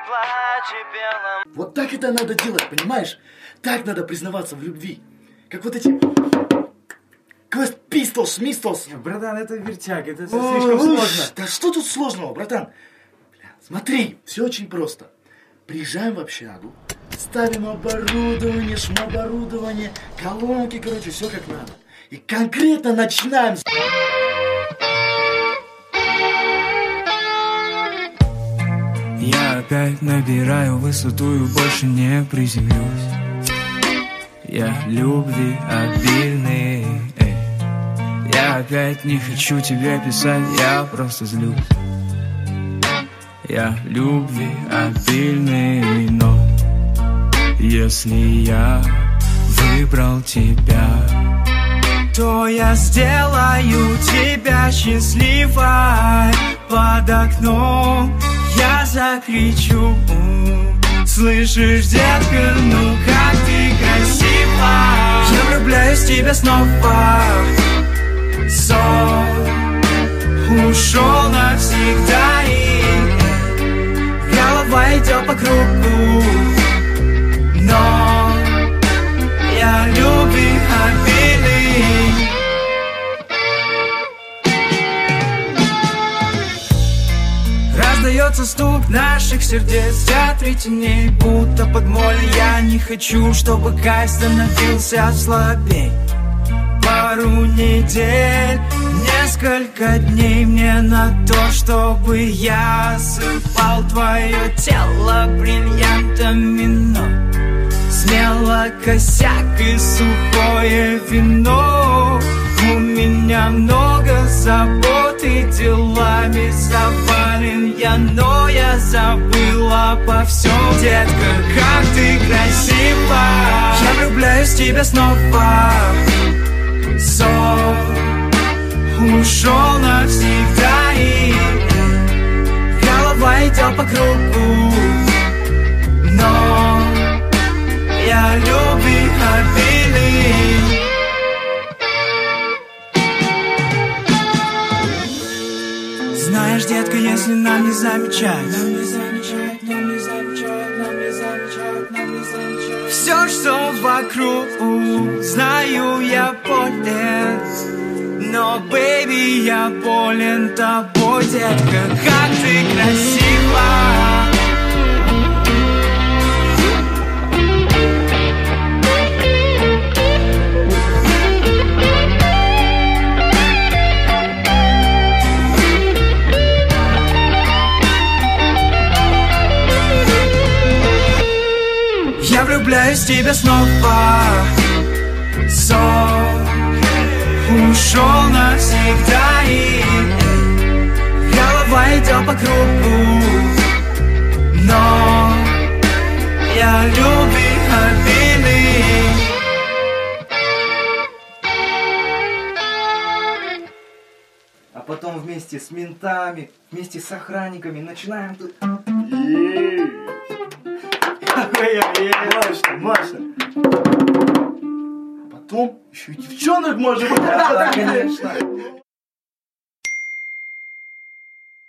Вот так это надо делать, понимаешь? Так надо признаваться в любви. Как вот эти... Quest Pistols, Mistols. Братан, это вертяг, это слишком сложно. Да что тут сложного, братан? Смотри, все очень просто. Приезжаем в общагу, ставим оборудование, шмоборудование, колонки, короче, все как надо. И конкретно начинаем... Я опять набираю высоту и больше не приземлюсь. Я любви обильный, эй. Я опять не хочу тебе писать, я просто злюсь. Я любви обильный, но если я выбрал тебя, то я сделаю тебя счастливой. Под окном я закричу: слышишь, детка, ну как ты красива. Я влюбляюсь в тебя снова. Сон ушел навсегда, и голова идет по кругу. Но я любви обильный. Раздается стук наших сердец в театре теней, будто под моль. Я не хочу, чтобы кайф становился слабей. Пару недель, несколько дней мне на то, чтобы я осыпал твое тело бриллиантами, но смело косяк и сухое вино. У меня много забот и делами завален я, но я забыла обо всем. Детка, как ты красива. Я влюбляюсь в тебя снова. Сон ушел навсегда, и голова идет по кругу. Но я любви обильный. Знаешь, детка, если нам не замечать все, что вокруг, знаю, я болен, но, бэйби, я болен тобой, детка, как ты красива. Я влюбляюсь в тебя снова. Сон ушел навсегда, и голова идет по кругу. Но я любви обильный. А потом вместе с ментами, вместе с охранниками начинаем тут... Мощно. Потом еще и девчонок может быть. Да, конечно.